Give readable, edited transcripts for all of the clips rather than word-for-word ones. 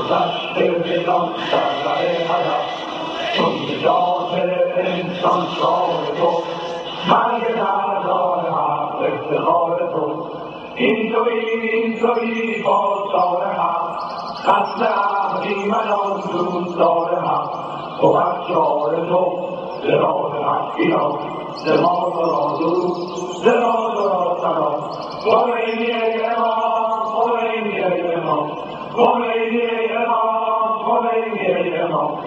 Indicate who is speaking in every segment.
Speaker 1: گذشته بدان سرور حیات چون نجات انسان شعار تو مرگ دردار حق افتخار تو این تویی بازدار حق قصد اهریمنان دوستدار حق بود جار تو ز راه حق بیا ز ما تو را درود ز ما تو را سلام خمینی ای امام خمینی ای امام خمینی ای امام خمینی ای امام.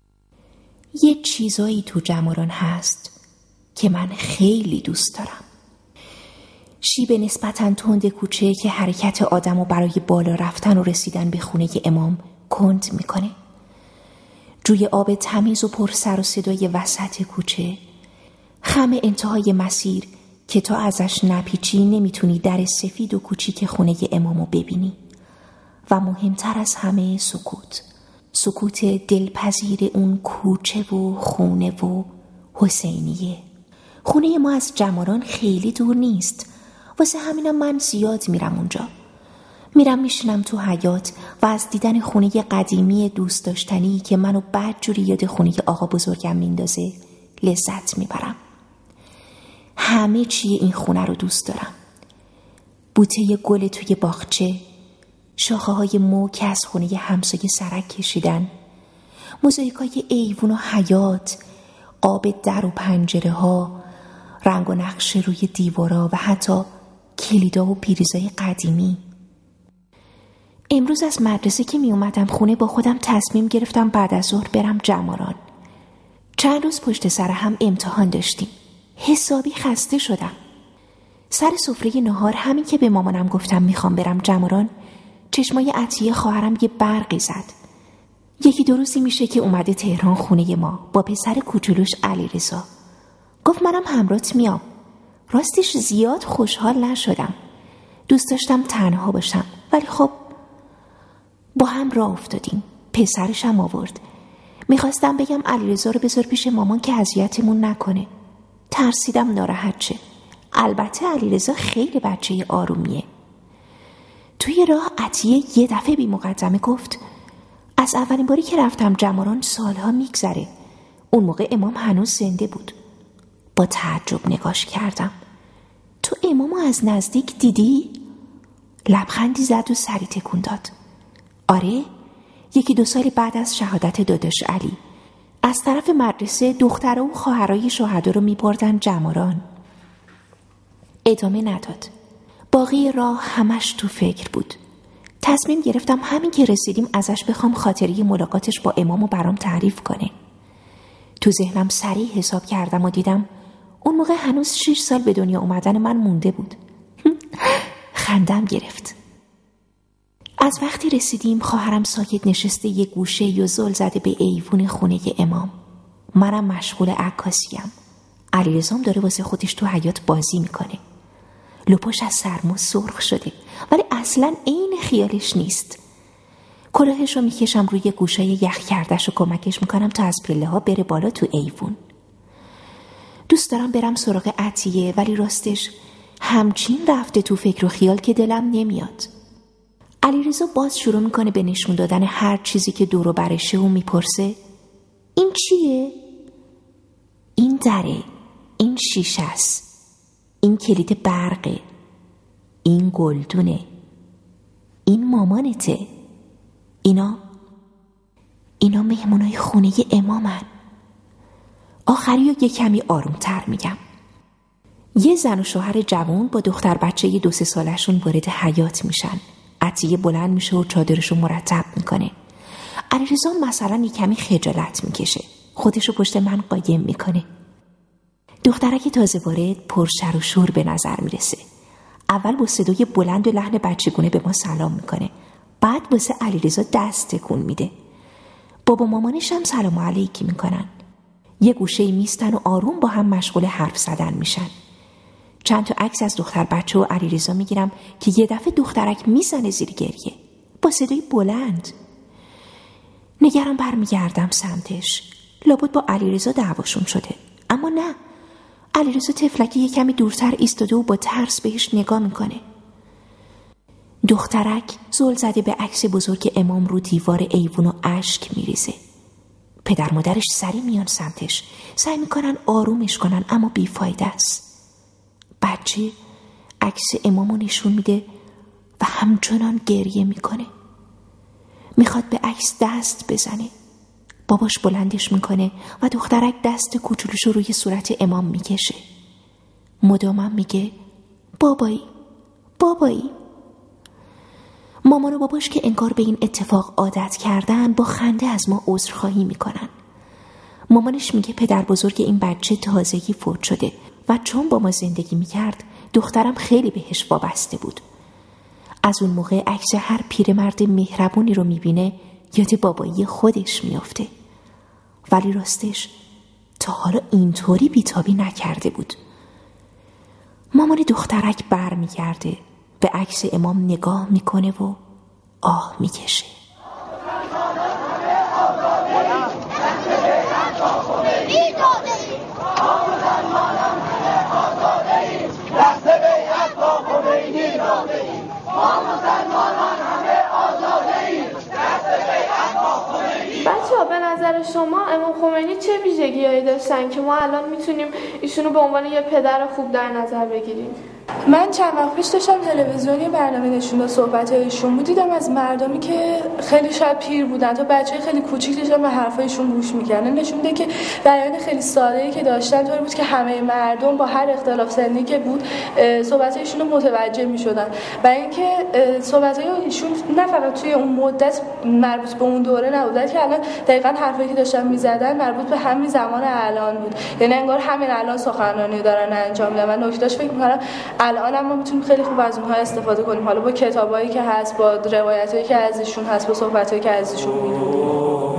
Speaker 2: یه چیزایی تو جمران هست که من خیلی دوست دارم. شیب نسبتاً تند کوچه که حرکت آدمو برای بالا رفتن و رسیدن به خونه امام کند میکنه. جوی آب تمیز و پر سر و صدای وسط کوچه. خم انتهای مسیر که تا ازش نپیچی نمیتونی در سفید و کوچیک خونه امامو ببینی. و مهمتر از همه سکوت دلپذیر اون کوچه و خونه و حسینیه. خونه ما از جمران خیلی دور نیست، واسه همینم من زیاد میرم اونجا. میرم میشینم تو حیاط و از دیدن خونه قدیمی دوست داشتنی که منو بدجوری یاد خونه آقا بزرگم میندازه لذت میبرم. همه چی این خونه رو دوست دارم. بوته گل توی باغچه، شاخه های مو که از خونه همسایه سرک کشیدن، موزاییکای ایوون و حیاط، آب در و پنجره ها، رنگ و نقش روی دیوارا و حتی کلیدا و پیریزای قدیمی. امروز از مدرسه که می اومدم خونه با خودم تصمیم گرفتم بعد از ظهر برم جمران. چند روز پشت سر هم امتحان داشتیم. حسابی خسته شدم. سر سفره نهار همین که به مامانم گفتم میخوام برم جمران، چشمای عطیه خواهرم یه برقی زد. یکی دو روزی میشه که اومده تهران خونه ما با پسر کوچولوش علیرضا. گفت منم همراهت میام. راستش زیاد خوشحال نشدم. دوست داشتم تنها باشم، ولی خب با هم راه افتادیم. پسرشم آورد. میخواستم بگم علیرضا رو بذار پیش مامان که اذیتمون نکنه. ترسیدم ناراحت شه. البته علیرضا خیلی بچه آرومیه. توی راه عطیه یه دفعه بی مقدمه گفت از اولین باری که رفتم جمران سالها میگذره. اون موقع امام هنوز زنده بود. با تعجب نگاش کردم. تو امامو از نزدیک دیدی؟ لبخندی زد و سری تکون داد. آره، یکی دو سال بعد از شهادت داداش علی از طرف مدرسه دختره و خواهرای شهدا رو میبردن جمران. ادامه نداد. باقی راه همش تو فکر بود. تصمیم گرفتم همین که رسیدیم ازش بخوام خاطره ملاقاتش با امامو برام تعریف کنه. تو ذهنم سریع حساب کردم و دیدم اون موقع هنوز 6 سال به دنیا اومدن من مونده بود. خندم گرفت. از وقتی رسیدیم خواهرم ساکت نشسته یه گوشه یا زل زده به ایوون خونه امام. منم مشغول عکاسیم. علیرضام داره واسه خودش تو حیاط بازی میکنه. لپاش از سرما سرخ شده ولی اصلاً عین خیالش نیست. کلاهش رو میکشم روی گوشای یخ کردش و کمکش میکنم تا از پله ها بره بالا تو ایوون. دوست دارم برم سراغ عطیه ولی راستش همچین رفته تو فکر و خیال که دلم نمیاد. علیرضا باز شروع میکنه به نشون دادن هر چیزی که دور و برشه و میپرسه این چیه؟ این دره، این شیشه است، این کلید برقه، این گلدونه، این مامانته، اینا مهمونای خونه امامن. آخری رو یه کمی آرومتر میگم. یه زن و شوهر جوان با دختر بچه 2-3 سالشون وارد حیاط میشن. عطیه بلند میشه و چادرشو مرتب میکنه. علیرضا مثلا یه کمی خجالت میکشه. خودشو پشت من قایم میکنه. دخترک تازه وارد پرشر و شور به نظر میرسه. اول با صدای بلند و لحن بچگونه به ما سلام میکنه. بعد واسه علیرضا دست تکون میده. بابا مامانش هم سلام علیکی میکنن. یه گوشه میستن و آروم با هم مشغول حرف زدن میشن. چند تا عکس از دختر بچه و علیرضا میگیرم که یه دفعه دخترک میزنه زیر گریه با صدای بلند. نگران برمیگردم سمتش. لابد با علیرضا دعواشون شده. اما نه، علیرضا طفلکی یه کمی دورتر ایستاده و با ترس بهش نگاه میکنه. دخترک زل زده به عکس بزرگ امام رو دیوار ایوون و اشک میریزه. پدر مادرش سری میان سمتش، سعی میکنن آرومش کنن اما بیفایده است. بچه عکس امامو نشون میده و همچنان گریه میکنه. میخواد به عکس دست بزنه. باباش بلندش میکنه و دخترک دست کوچولوشو روی صورت امام میکشه. مدامم میگه بابایی بابایی. مامان و باباش که انگار به این اتفاق عادت کردن با خنده از ما عذرخواهی میکنن. مامانش میگه پدر بزرگ این بچه تازگی فوت شده و چون با ما زندگی میکرد دخترم خیلی بهش وابسته بود. از اون موقع عکس هر پیرمرد مهربونی رو میبینه یاد بابایی خودش میافته. ولی راستش تا حالا اینطوری بیتابی نکرده بود. مامان دخترک بر میگرده، به عکس امام نگاه میکنه و آه میکشه.
Speaker 3: بچه‌ها به نظر شما امام خمینی چه ویژگی‌هایی داشتن که ما الان میتونیم ایشونو به عنوان یه پدر خوب در نظر بگیریم؟
Speaker 4: من چند وقت پیش داشتم تلویزیونی برنامه نشون داد صحبت‌هایشون بود، دیدم از مردمی که خیلی شاید پیر بودن تا بچه‌های خیلی کوچیک داشتن به حرفایشون گوش می‌کردن. نشون میده که بیان خیلی ساده‌ای که داشتن طوری بود که همه مردم با هر اختلاف سنی که بود صحبت‌هایشون رو متوجه می‌شدن. و اینکه صحبت‌های ایشون نه فقط توی اون مدت مربوط به اون دوره نبود، بلکه الان دقیقاً حرفایی که داشتن می‌زدن مربوط به همین زمان الان بود. یعنی انگار همین الان سخنرانی دارن انجام میدن. و نکتهش فکر می‌کنم الان ما میتونیم خیلی خوب از اونها استفاده کنیم، حالا با کتابایی که هست، با روایتایی که از ایشون هست، با صحبتایی که از ایشون میدونیم.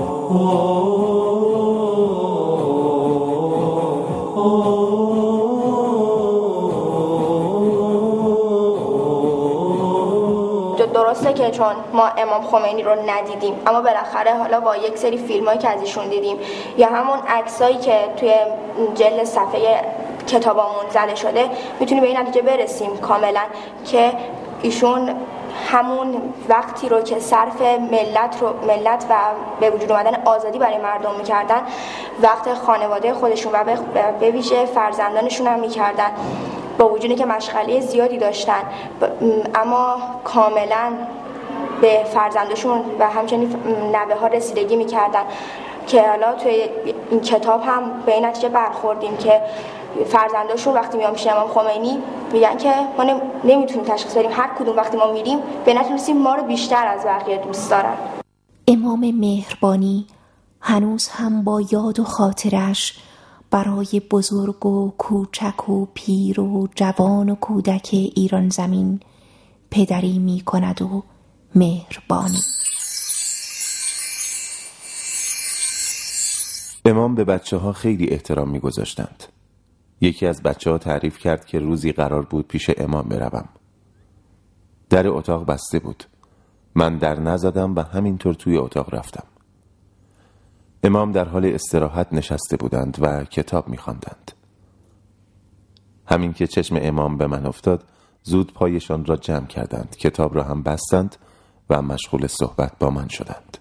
Speaker 5: درسته که چون ما امام خمینی رو ندیدیم اما بالاخره حالا با یک سری فیلمایی که از ایشون دیدیم یا همون عکسایی که توی جلد صفحه کتابامون زده شده میتونیم به این نتیجه برسیم کاملا که ایشون همون وقتی رو که صرف ملت و به وجود اومدن آزادی برای مردم میکردن وقت خانواده خودشون و به ویژه فرزندانشون هم میکردن، با وجودی که مشغله زیادی داشتن اما کاملا به فرزندشون و همچنین نوه ها رسیدگی میکردن که حالا توی این کتاب هم به این نتیجه برخوردیم که فرزنداشون وقتی میان پیش امام خمینی میگن که ما نمیتونیم تشخیص بدیم، هر کدوم وقتی ما میریم به نتیجه ما رو بیشتر از بقیه دوست دارن.
Speaker 2: امام مهربانی هنوز هم با یاد و خاطرش برای بزرگ و کوچک و پیر و جوان و کودک ایران زمین پدری می کند و مهربانی.
Speaker 6: امام به بچه‌ها خیلی احترام می‌گذاشتند. یکی از بچه‌ها تعریف کرد که روزی قرار بود پیش امام بروم. در اتاق بسته بود. من در نزدم و همینطور توی اتاق رفتم. امام در حال استراحت نشسته بودند و کتاب می‌خواندند. همین که چشم امام به من افتاد، زود پایشان را جمع کردند، کتاب را هم بستند و مشغول صحبت با من شدند.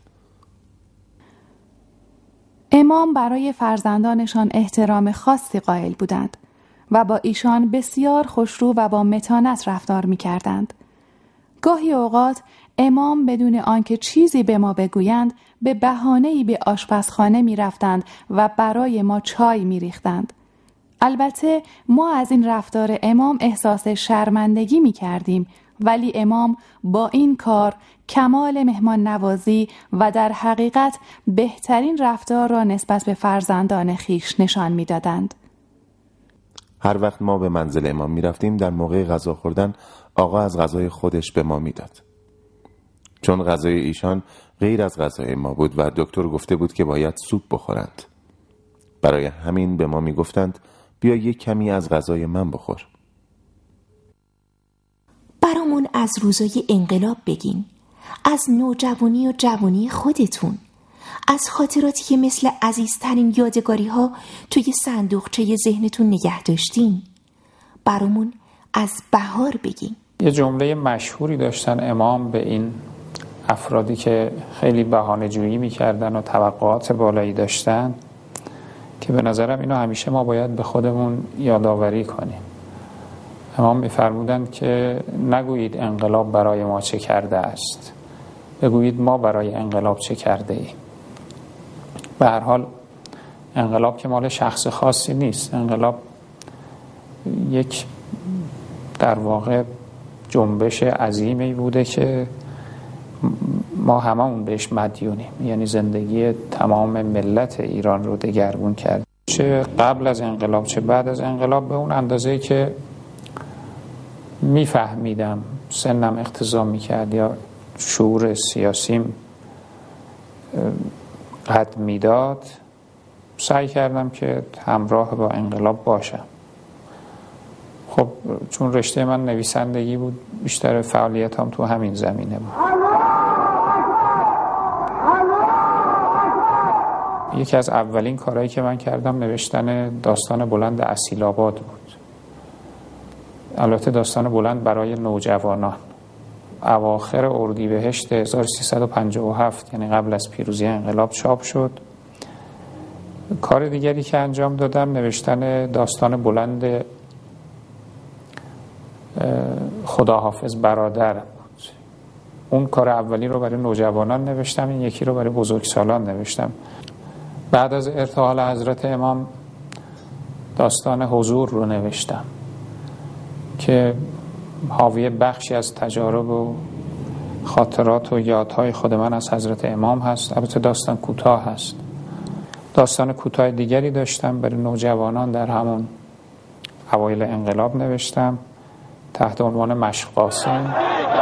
Speaker 7: امام برای فرزندانشان احترام خاصی قائل بودند و با ایشان بسیار خوشرو و با متانت رفتار می‌کردند. گاهی اوقات امام بدون آنکه چیزی به ما بگویند به بهانه‌ای به آشپزخانه می‌رفتند و برای ما چای می‌ریختند. البته ما از این رفتار امام احساس شرمندگی می‌کردیم، ولی امام با این کار کمال مهمان نوازی و در حقیقت بهترین رفتار را نسبت به فرزندان خیش نشان می‌دادند.
Speaker 6: هر وقت ما به منزل امام می‌رفتیم در موقع غذا خوردن آقا از غذای خودش به ما میداد. چون غذای ایشان غیر از غذای ما بود و دکتر گفته بود که باید سوپ بخورند. برای همین به ما میگفتند بیا یک کمی از غذای من بخور.
Speaker 2: برامون از روزای انقلاب بگین، از نوجوانی و جوانی خودتون، از خاطراتی که مثل عزیزترین یادگاری ها توی صندوقچه ذهنتون نگه داشتین. برامون از بهار بگین.
Speaker 8: یه جمله مشهوری داشتن امام به این افرادی که خیلی بهانه‌جویی می‌کردن و توقعات بالایی داشتن که به نظرم اینو همیشه ما باید به خودمون یادآوری کنیم. امام می‌فرمودند که نگویید انقلاب برای ما چه کرده است، بگویید ما برای انقلاب چه کرده ایم. به هر حال انقلاب که مال شخص خاصی نیست، انقلاب یک در واقع جنبش عظیمی بوده که ما هممون بهش مدیونیم، یعنی زندگی تمام ملت ایران رو دگرگون کرد، چه قبل از انقلاب چه بعد از انقلاب. به اون اندازه‌ای که میفهمیدم، سنم اقتضا میکرد یا شعور سیاسیم قد میداد، سعی کردم که همراه با انقلاب باشم. خب چون رشته من نویسندگی بود، بیشتر فعالیتام تو همین زمینه بود. یکی از اولین کارهایی که من کردم نوشتن داستان بلند اصیل‌آباد بود. البته داستان بلند برای نوجوانان. اواخر اردیبهشت 1357 یعنی قبل از پیروزی انقلاب چاپ شد. کار دیگری که انجام دادم نوشتن داستان بلند خداحافظ برادر بود. اون کار اولی رو برای نوجوانان نوشتم، این یکی رو برای بزرگسالان نوشتم. بعد از ارتحال حضرت امام داستان حضور رو نوشتم که حاوی بخشی از تجارب و خاطرات و یادهای خود من از حضرت امام هست. البته داستان کوتاه هست. داستان کوتاه دیگری داشتم برای نوجوانان در همون اوایل انقلاب نوشتم تحت عنوان مشق قاسم.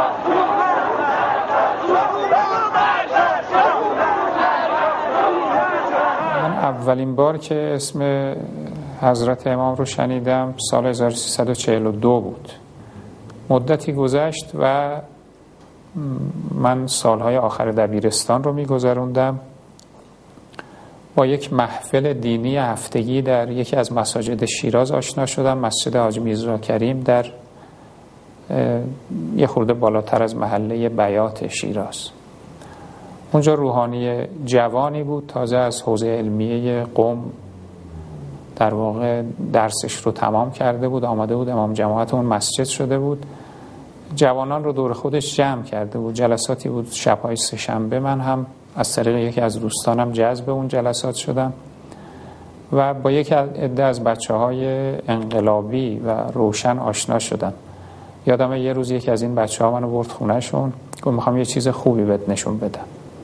Speaker 8: من اولین بار که اسم حضرت امام رو شنیدم سال 1342 بود. مدتی گذشت و من سالهای آخر دبیرستان رو می‌گذروندم. با یک محفل دینی هفتگی در یکی از مساجد شیراز آشنا شدم، مسجد حاجی میرزا کریم در یه خورده بالاتر از محله بیات شیراز. اونجا روحانی جوانی بود، تازه از حوزه علمیه قم در واقع درسش رو تمام کرده بود، آمده بود امام جماعت اون مسجد شده بود. جوانان رو دور خودش جمع کرده بود. جلساتی بود شب‌های سه‌شنبه. من هم از طریق یکی از دوستانم جذب اون جلسات شدم و با یک عده از بچه‌های انقلابی و روشن آشنا شدم. یادمه یه روز یکی از این بچه‌ها منو برد خونه‌شون، گفت می‌خوام یه چیز خوبی بهت نشون بدم.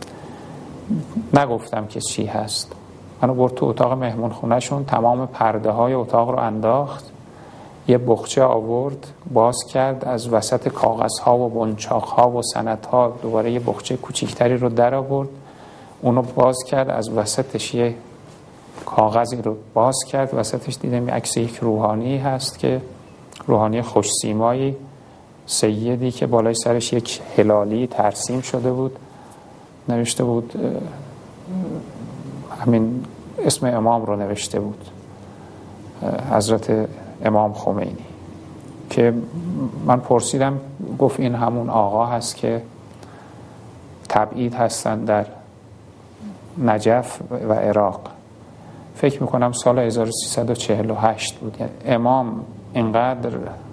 Speaker 8: نگفتم که چی هست. منو برد تو اتاق مهمون خونه‌شون، تمام پرده‌های اتاق رو انداخت، یه بخچه آورد، باز کرد، از وسط کاغذها و بنچاق‌ها و سندها دوباره یه بخچه کوچیکتری رو در آورد، اونو باز کرد، از وسطش یه کاغذی رو باز کرد، وسطش دیدم عکس یک روحانی هست که روحانی خوش سیمایی، سیدی که بالای سرش یک هلالی ترسیم شده بود، نوشته بود همین اسم امام رو نوشته بود، حضرت امام خمینی. که من پرسیدم، گفت این همون آقا هست که تبعید هستن در نجف و عراق. فکر میکنم سال 1348 بود. یعنی امام اینقدر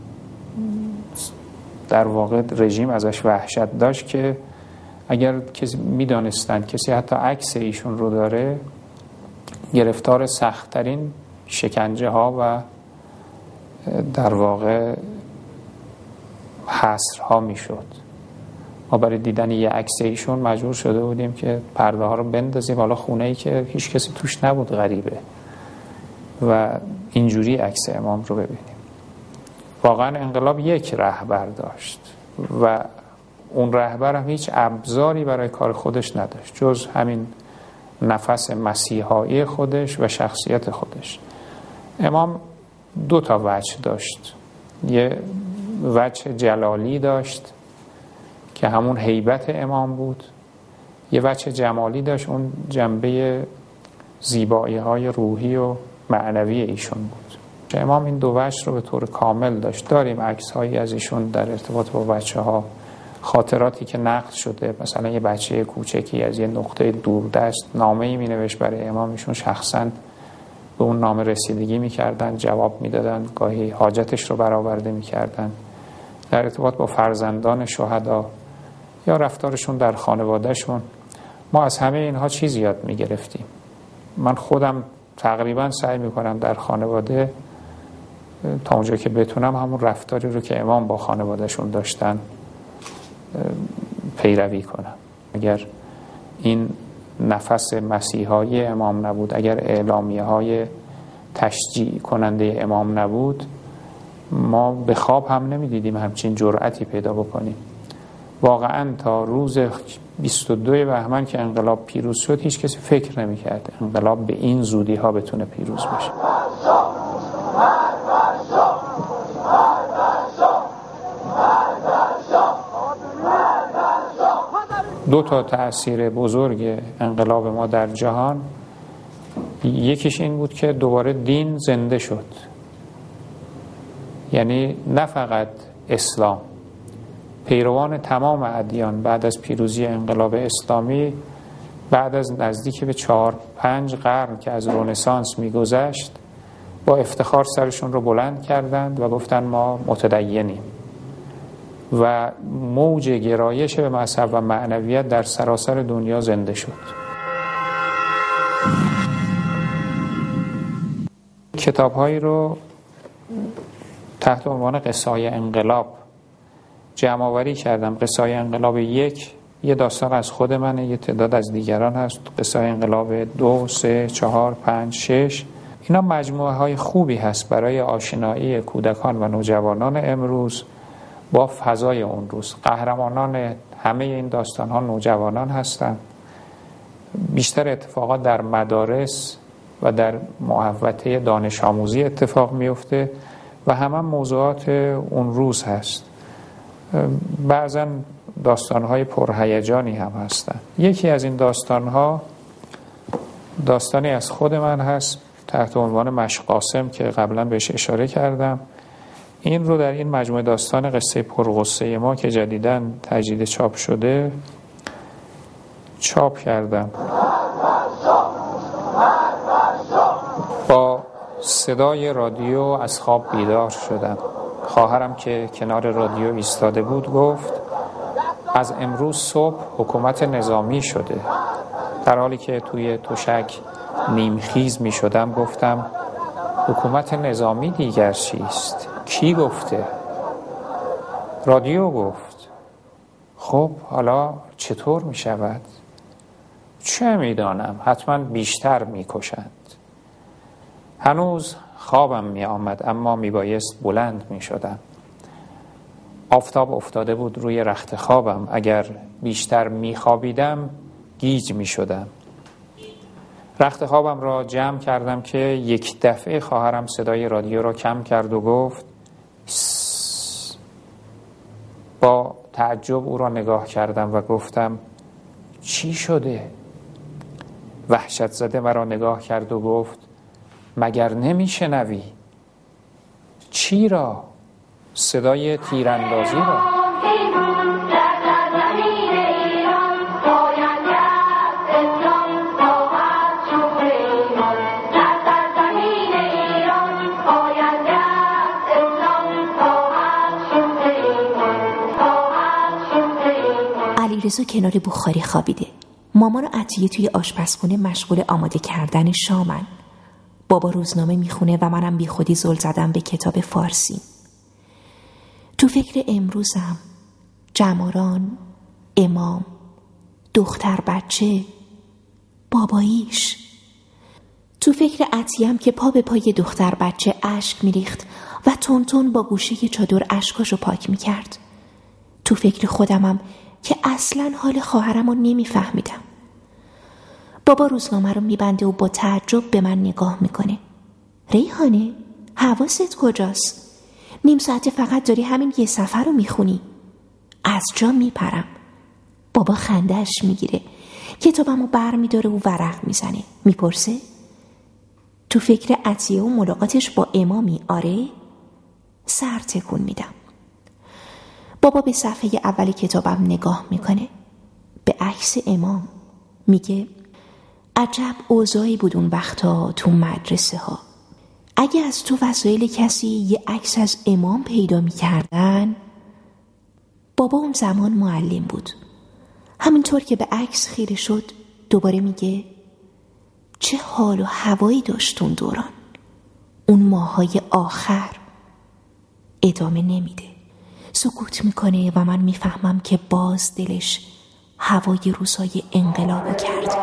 Speaker 8: در واقع رژیم ازش وحشت داشت که اگر کسی میدانستند کسی حتی عکس ایشون رو داره، گرفتار سخت‌ترین شکنجه ها و در واقع حصرها میشد. ما برای دیدن یه عکس ایشون مجبور شده بودیم که پرده ها رو بندازیم حالا خونه‌ای که هیچ کسی توش نبود، غریبه، و اینجوری عکس امام رو ببینیم. واقعا انقلاب یک رهبر داشت و اون رهبر هم هیچ ابزاری برای کار خودش نداشت جز همین نفس مسیحایی خودش و شخصیت خودش. امام دو تا وجه داشت. یه وجه جلالی داشت که همون هیبت امام بود، یه وجه جمالی داشت، اون جنبه زیبایی های روحی و معنوی ایشون بود. امام این دو وجه رو به طور کامل داشت. داریم عکس‌هایی از ایشون در ارتباط با بچه‌ها، خاطراتی که نقل شده، مثلا یه بچه کوچکی از یه نقطه دوردست نامه‌ای می‌نوشت برای امام، ایشون شخصاً به اون نامه رسیدگی می‌کردن، جواب می‌دادن، گاهی حاجتش رو برآورده می‌کردن. در ارتباط با فرزندان شهدا یا رفتارشون در خانوادهشون، ما از همه اینها چیزی یاد می‌گرفتیم. من خودم تقریبا سعی می‌کنم در خانواده تا اونجا که بتونم همون رفتاری رو که امام با خانوادهشون داشتن پیروی کنم. اگر این نفس مسیحایی امام نبود، اگر اعلامیه‌های تشجیع کننده امام نبود، ما به خواب هم نمی‌دیدیم همچین جرأتی پیدا بکنیم. واقعا تا روز 22 بهمن که انقلاب پیروز شد هیچ کسی فکر نمی‌کرد انقلاب به این زودی‌ها بتونه پیروز بشه. دو تا تأثیر بزرگ انقلاب ما در جهان، یکیش این بود که دوباره دین زنده شد. یعنی نه فقط اسلام، پیروان تمام ادیان بعد از پیروزی انقلاب اسلامی، بعد از نزدیک به 4-5 قرن که از رنسانس میگذشت، با افتخار سرشون رو بلند کردند و گفتن ما متدینیم و موج گرایش به مذهب و معنویت در سراسر دنیا زنده شد. کتاب‌هایی رو تحت عنوان قصه‌های انقلاب جمع‌آوری کردم. قصه‌های انقلاب 1 یه داستان از خود منه، یه تعداد از دیگران هست. قصه‌های انقلاب 2، 3، 4، 5، 6 اینا مجموعه‌های خوبی هست برای آشنایی کودکان و نوجوانان امروز با فضای اون روز. قهرمانان همه این داستان‌ها نوجوانان هستند. بیشتر اتفاقات در مدارس و در محوطه دانش آموزی اتفاق میفته و همه موضوعات اون روز هست. بعضا داستان‌های پرهیجانی هم هستند. یکی از این داستان‌ها داستانی از خود من هست تحت عنوان مشقاسم که قبلا بهش اشاره کردم. این رو در این مجموعه داستان قصه پرغصه ما که جدیداً تجدید چاپ شده چاپ کردم. با صدای رادیو از خواب بیدار شدم. خواهرم که کنار رادیو ایستاده بود گفت از امروز صبح حکومت نظامی شده. در حالی که توی تشک نیمخیز می شدم گفتم حکومت نظامی دیگر چیست؟ کی گفته؟ رادیو گفت. خب حالا چطور می شود؟ چه می دانم، حتما بیشتر می کشند. هنوز خوابم می آمد اما می بایست بلند می شدم. آفتاب افتاده بود روی رخت خوابم. اگر بیشتر می خوابیدم گیج می شدم. رخت خوابم را جمع کردم که یک دفعه خواهرم صدای رادیو را کم کرد و گفت سس. با تعجب او را نگاه کردم و گفتم چی شده؟ وحشت زده مرا نگاه کرد و گفت مگر نمی شنوی؟ چی را؟ صدای تیراندازی را.
Speaker 2: علیرضا کنار بخاری خوابیده. مامان و عطیه توی آشپزخونه مشغول آماده کردن شامن. بابا روزنامه میخونه و منم بی خودی زل زدم به کتاب فارسی. تو فکر امروزم، جماران، امام، دختر بچه، باباییش. تو فکر عطیه‌ام که پا به پای دختر بچه اشک میریخت و تون با گوشه چادر اشکاشو پاک میکرد. تو فکر خودمم که اصلاً حال خواهرم رو نمیفهمیدم. بابا روزنامه رو میبنده و با تعجب به من نگاه میکنه. ریحانه، حواست کجاست؟ نیم ساعت فقط داری همین یه صفحه رو میخونی. از جا میپرم. بابا خنده‌اش میگیره. کتابمو بر میداره و ورق میزنه. میپرسه تو فکر عطیه و ملاقاتش با امامی؟ آره؟ سر تکون میدم. بابا به صفحه اول کتابم نگاه میکنه، به عکس امام. میگه عجب اوضاعی بود اون وقتا تو مدرسه ها. اگه از تو وسایل کسی یه عکس از امام پیدا میکردن. بابا اون زمان معلم بود. همینطور که به عکس خیره شد دوباره میگه چه حال و هوایی داشت اون دوران، اون ماهای آخر. ادامه نمیده، سکوت میکنه و من میفهمم که باز دلش هوای روزای انقلابو کرد.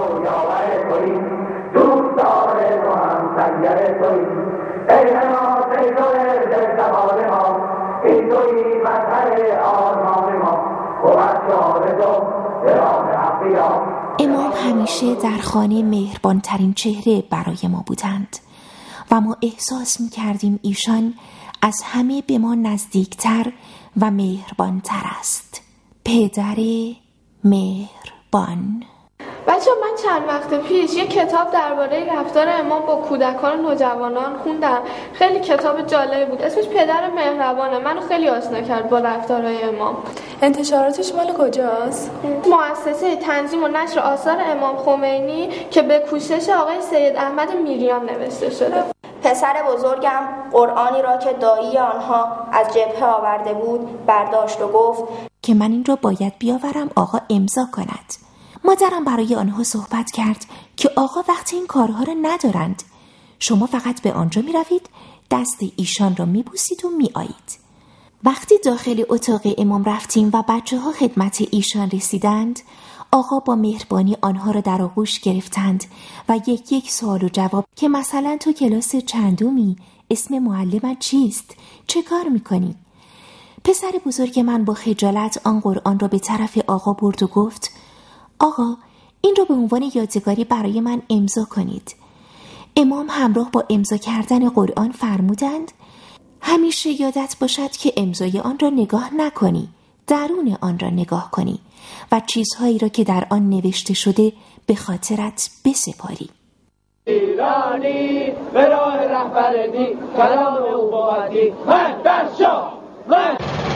Speaker 2: امام همیشه در خانه مهربانترین چهره برای ما بودند و ما احساس می‌کردیم ایشان از همه به ما نزدیکتر و مهربانتر است. پدر مهربان.
Speaker 3: بچه من چند وقت پیش یه کتاب درباره رفتار امام با کودکان و نوجوانان خوندم. خیلی کتاب جالب بود، اسمش پدر مهربانه. منو خیلی آشنا کرد با رفتارهای امام.
Speaker 4: انتشاراتش مال کجاست؟
Speaker 3: مؤسسه تنظیم و نشر آثار امام خمینی که به کوشش آقای سید احمد میریان نوشته شده.
Speaker 5: پسر بزرگم قرآنی را که دایی آنها از جبهه آورده بود برداشت و گفت
Speaker 2: که من این را باید بیاورم آقا امضا کند. مادرم برای آنها صحبت کرد که آقا وقت این کارها را ندارند. شما فقط به آنجا می روید، دست ایشان را می بوسید و می آیید. وقتی داخل اتاق امام رفتیم و بچه ها خدمت ایشان رسیدند، آقا با مهربانی آنها را در آغوش گرفتند و یک سوال و جواب که مثلا تو کلاس چندمی؟ اسم معلمت چیست؟ چه کار میکنی؟ پسر بزرگ من با خجالت آن قرآن را به طرف آقا برد و گفت آقا این را به عنوان یادگاری برای من امضا کنید. امام همراه با امضا کردن قرآن فرمودند همیشه یادت باشد که امضای آن را نگاه نکنی، درون آن را نگاه کنی و چیزهایی را که در آن نوشته شده به خاطرت بسپاری.
Speaker 1: ایرانی به راه رهبر دین کلام او بودی من در شاه من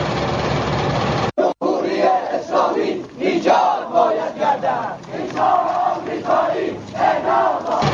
Speaker 1: جمهوری اسلامی ایجاد باید گردد. ایجاد آمریکایی اعلام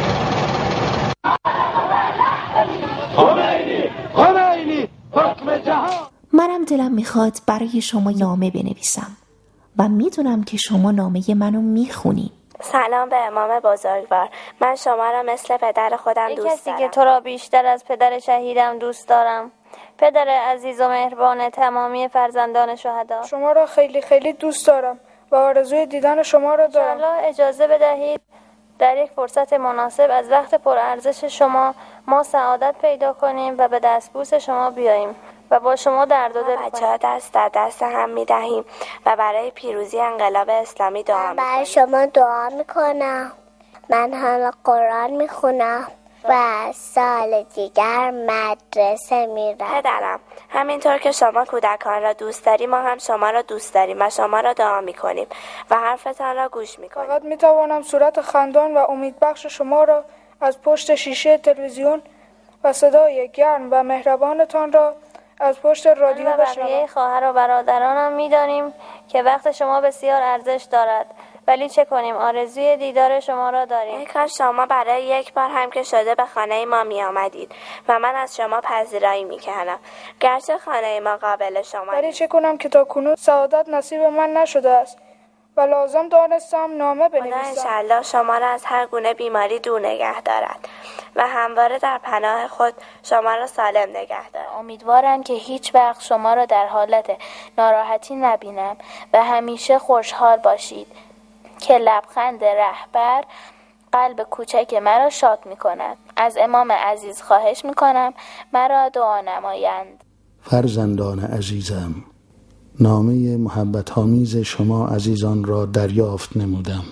Speaker 1: خمینی حکم جهان.
Speaker 2: منم دلم میخواد برای شما نامه بنویسم و میدونم که شما نامه منو میخونی.
Speaker 9: سلام به امام بزرگوار. من شما را مثل پدر خودم دوست دارم.
Speaker 10: کسی که تو را بیشتر از پدر شهیدم دوست دارم. پدر عزیز و مهربان تمامی فرزندان شهدا.
Speaker 11: شما را خیلی خیلی دوست دارم و آرزوی دیدن شما را دارم.
Speaker 10: انشالله اجازه بدهید در یک فرصت مناسب از وقت پرارزش شما ما سعادت پیدا کنیم و به دستبوس شما بیاییم و با شما درد و دل کنیم.
Speaker 9: بچه‌ها دست در دست هم می‌دهیم و برای پیروزی انقلاب اسلامی دعا می‌کنیم.
Speaker 12: برای شما دعا می‌کنم. من هم قرآن می‌خونم و سال دیگر مدرسه میرم.
Speaker 9: پدرم همینطور که شما کودکان را دوست داری ما هم شما را دوست داریم و شما را دعا می‌کنیم و حرفتان را گوش می‌کنیم.
Speaker 11: فقط می‌توانم صورت خندان و امیدبخش شما را از پشت شیشه تلویزیون و صدای گرم و مهربانتان را از پشت رادیو بشنوم.
Speaker 10: بقیه خواهر و برادرانم می‌دانیم که وقت شما بسیار ارزش دارد، ولی چه کنیم آرزوی دیدار شما را داریم.
Speaker 9: ای کاش شما برای یک بار هم که شده به خانه ما می آمدید و من از شما پذیرایی می کردم، گرچه خانه ما قابل شما
Speaker 11: ولی چه کنم که تا کنون سعادت نصیب من نشده است و لازم دانستم نامه بنویسم.
Speaker 9: انشالله شما را از هر گونه بیماری دور نگه دارد و همواره در پناه خود شما را سالم نگه دارد.
Speaker 10: امیدوارم که هیچ وقت شما را در حالت ناراحتی نبینم و همیشه خوشحال باشید که لبخند رهبر قلب کوچک مرا شاد می کند. از امام عزیز خواهش می کنم مرا دعا نمایند.
Speaker 13: فرزندان عزیزم، نامه محبت آمیز شما عزیزان را دریافت نمودم.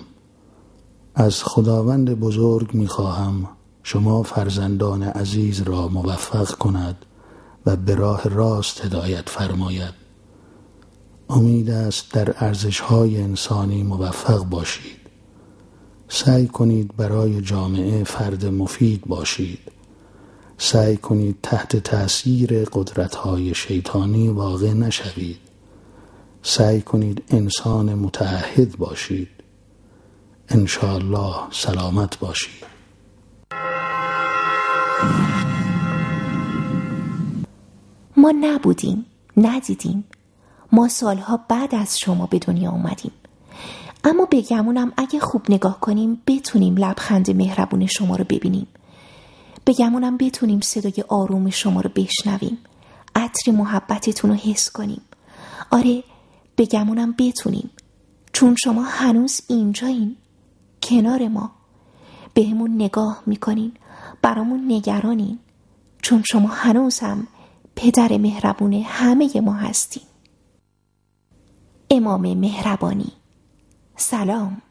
Speaker 13: از خداوند بزرگ می خواهم شما فرزندان عزیز را موفق کند و به راه راست هدایت فرماید. امید است در ارزش‌های انسانی موفق باشید. سعی کنید برای جامعه فرد مفید باشید. سعی کنید تحت تأثیر قدرت‌های شیطانی واقع نشوید. سعی کنید انسان متعهد باشید. انشاءالله سلامت باشید.
Speaker 2: ما نبودیم، ندیدیم. ما سالها بعد از شما به دنیا اومدیم. اما بگمونم اگه خوب نگاه کنیم بتونیم لبخند مهربون شما رو ببینیم. بگمونم بتونیم صدای آروم شما رو بشنویم. عطر محبتتون رو حس کنیم. آره، بگمونم بتونیم. چون شما هنوز اینجایین، کنار ما. بهمون نگاه میکنین، برامون نگرانین. چون شما هنوز هم پدر مهربون همه ما هستین. امام مهربانی، سلام.